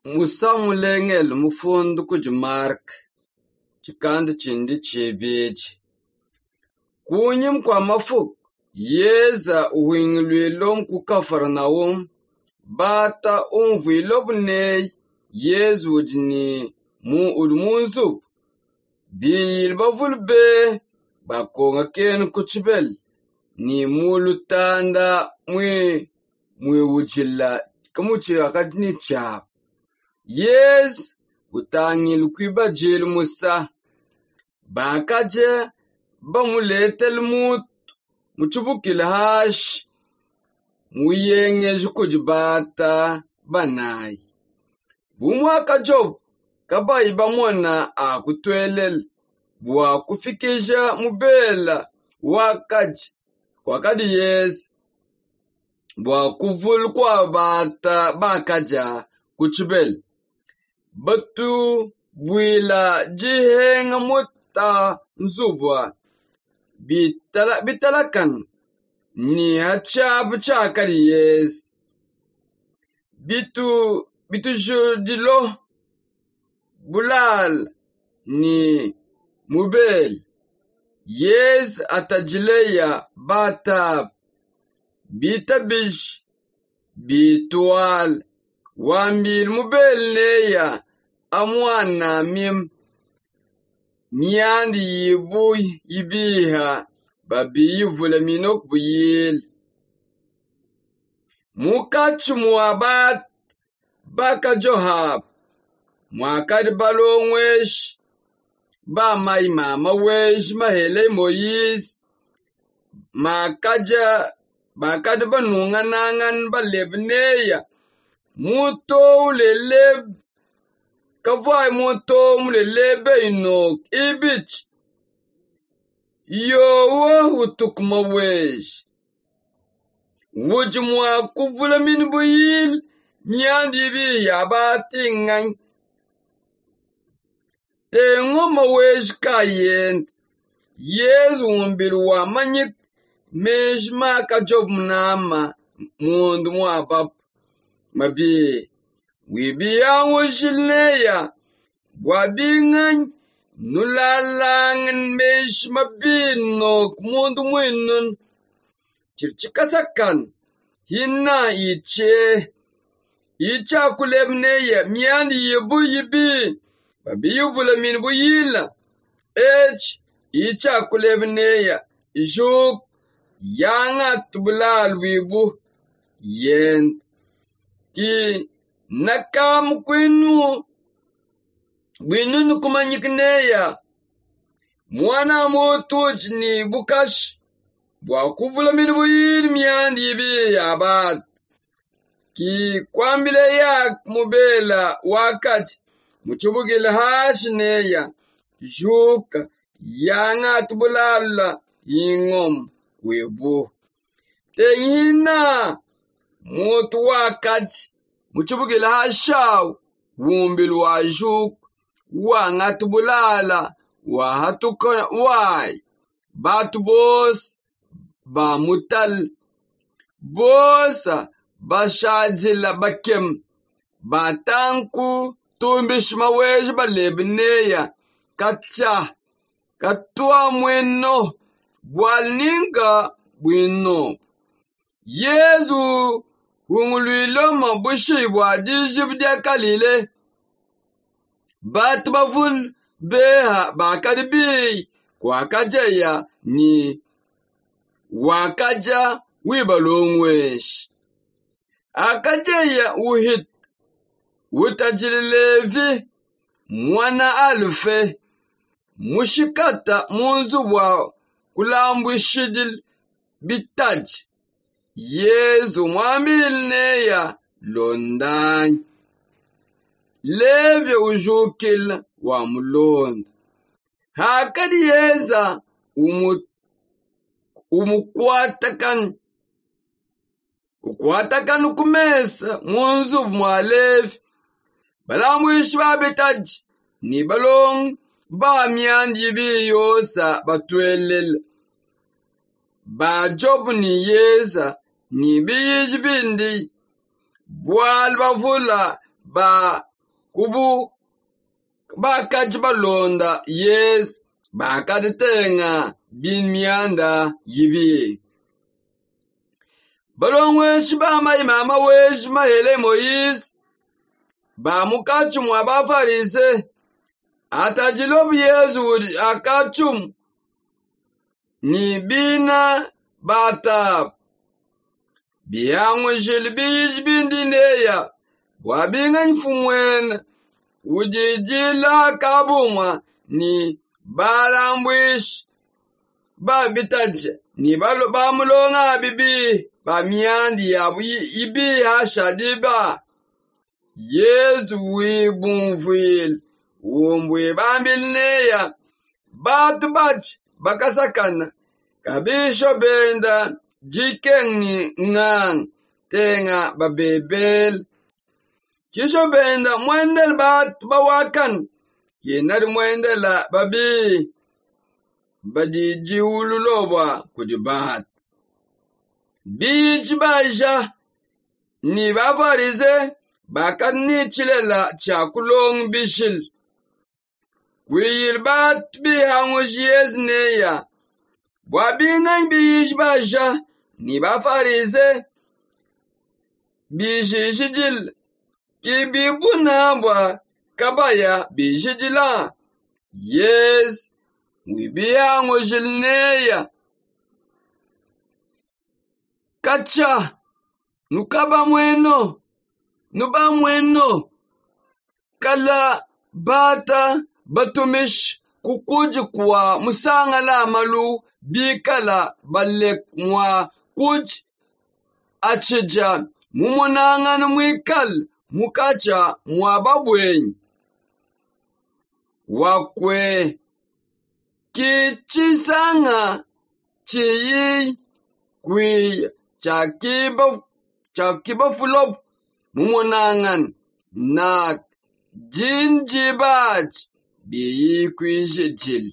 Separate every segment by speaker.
Speaker 1: Musamulengel mufundu kujumark chikandi chindi chebeji. Kunyim kwa mafuk yeza uwingilwilom ku Kafarnaum bata unvwilobney yezu ujini mu udmunzub biyil bavulbe bakonga ken kuchibel ni mulutanda mwe wujila kamuchi akadni chap. Yes utangil kwiba jil musa bakaje bamuletel muchubukil hash muyenge jukujibata banai. Bumwaka Job kabai bamona akutwelel bwa kufikisha mubela wakadi yes bwa kuvul kwa bata bakaja kuchibel. Batu bwila jihenga muta nzubwa bitalakan ni hachabu chakari yes. Bitu judilo bulal ni mubel yes atajileya batab bitabish bitual wambil mubel neya amwana miandi yibu yibiha babiyivula minok buyil. Mukachi muabat baka Johab mwakadi balong wesh ba mai mama wesh mahele Moyis makaja bakadi banunga nangan balebneya muto uleleb kavai muto mulelebe inok ibich yowo utukma wesh wujumwa kuvula min buyil nyandi bi yabatingan tengo mawesh kayen yezu umbiru wa manyik mesh maka Job mnama mundu mwabab mabi wibiya wujilneya wabingan nulalangan mesh mabinok mundu mwinun chirchikasakan hinna icha kulebneya miandi yibu yibi babiyuvula min buyila icha kulebneya juk yanga tubulal wibu yen ki nakam winun kumanyikneya mwana motuj ni bukash bwa kuvula min buyil miandi yibi abad ki kwambile yak mubela wakati muchubugil hashneya juka yanga tubulala yingom webu tengina mutu wakati muchubugil hashaw wumbil wa juk wanga tubulala wa hatuka wai batu bos ba mutal bosa bashajila bakem batanku tumbishma wej balebneya katwa mweno bwalninga bwino yezu hungulwiloma bushi bwa dijibdia kalile bat bavul beha bakadibi kwa kajeya ni wakaja wibalongwesh akajeya uhit wutajilevi mwana alfe mushikata munzu wa kulambwishidil bitaj yezu mwambilneya londany leve ujukil wa mulonda hakadi yeza ukwatakan ukumesa munzu mwalevi balamwishi babitaj ni balong ba miandi biyosa batwelel ba Job ni yeza ni biyij bindi bwal bavula ba kubu bakaj balonda yes bakadetenga bin mianda yibi balong wesh ba mai mama wesh mahele Moise ba mukachum wa ba farise atajilob Yesu akachum ni bina bata biyangu shilbish bindineya wabingan fumwen ujijila kabuma ni barambwish ba bitaje ni balo ba mulonga bibi ba miandi ya ibi hashadiba Yesu wibunfil umbwe bambilneya batbach bakasakana kabisho benda jikengi ngang tenga babebel kisho benda mwendel bat bawakan yenar mwendela babi badi jiwululoba kujibat bij baja ni bafarize bakan ni chilela chakulong bishil wiyil bat bi hangujiez neya wabingan bij baja ni bafarize bijijil kibibuna bwa kabaya bijijila yes wibiya ngojilneya kacha nukaba mweno nuba mweno kala bata batumish kukuji kwa musangala malu bikala balek mwa kuj achija mumonanga mwikal mukacha mwababwenyi wakwe kichisanga chiyi kwi chakiba fulop mumonangan na jinjibaj biyi kwi jil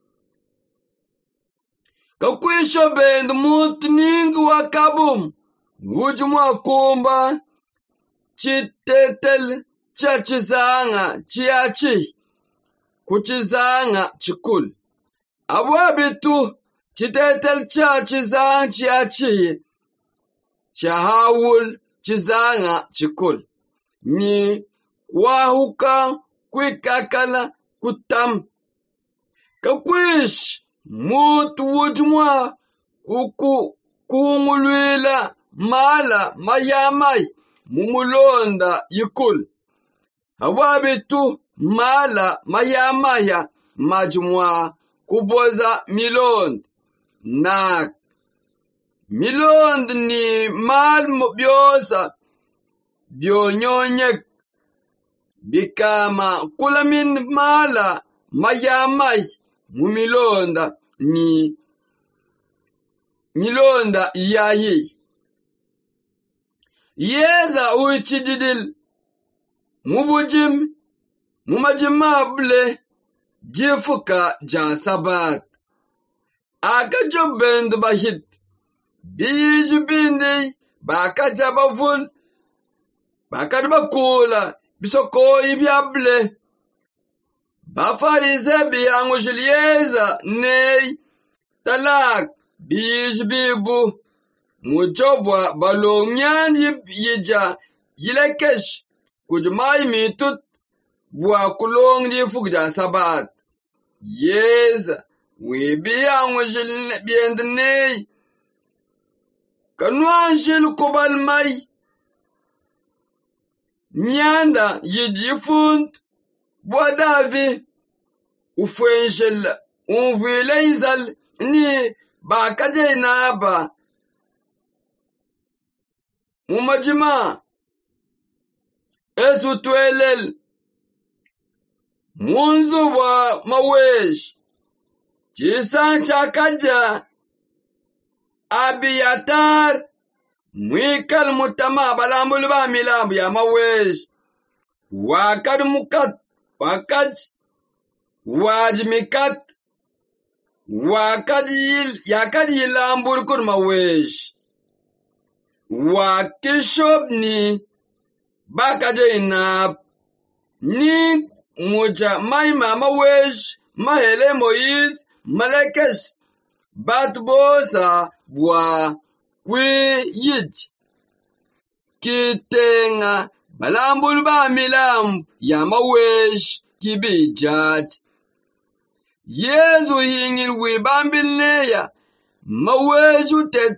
Speaker 1: kakwisho bend mutningi wakabum wujumwa kumba chitetel chachizanga chiachi kuchizanga chikul abwabitu chitetel chachizanga chiachi chahawul chizanga chikul ni wahuka kwikakala kutam kakwish mutu wujumwa uku kungulwila mala mayamai mumulonda yikul awabitu mala mayamaya majumwa kuboza milond na milond ni mal byosa byonyonyek bikama kulamin mala mayamai mumilonda ni milonda yayi yeza uichididil mubujim mumajimable jifuka jasabat akajobend bahit bijibindi bakajabavul bakadbakula bisoko ibyable bafarize biyangushiliyeza ney talak bijbibu mujobwa balomyan yija yilekesh kujmai mitut bwa kulong di fugja sabat yeza wibiyangushil biendney kanwanshil kubal mai nyanda yidifund bwa davi ufwenshil unvileizal ni bakaje naba mumajima esu twelel munzu wa mawesh chisan chakaja abiyatar mwikal mutama balambul ba milambu ya mawesh wakad mukat wakad wajmikat yakad yilambul kur mawesh wakishobni bakaje inap Ni mucha mai mama wesh mahele Moise Malakesh batbosa bwa kwi yit kitenga balambul ba milam ya mawesh kibijat Yezu hingil wi bambil neya mawesh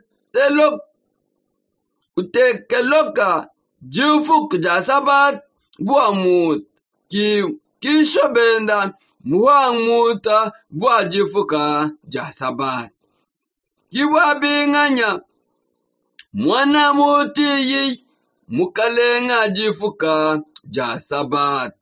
Speaker 1: utekeloka jufuk ja sabat bwa mut ki shobenda muang muta bwa jifuka ja sabat kiwa binganya mwana muti yi mukalenga jifuka ja sabat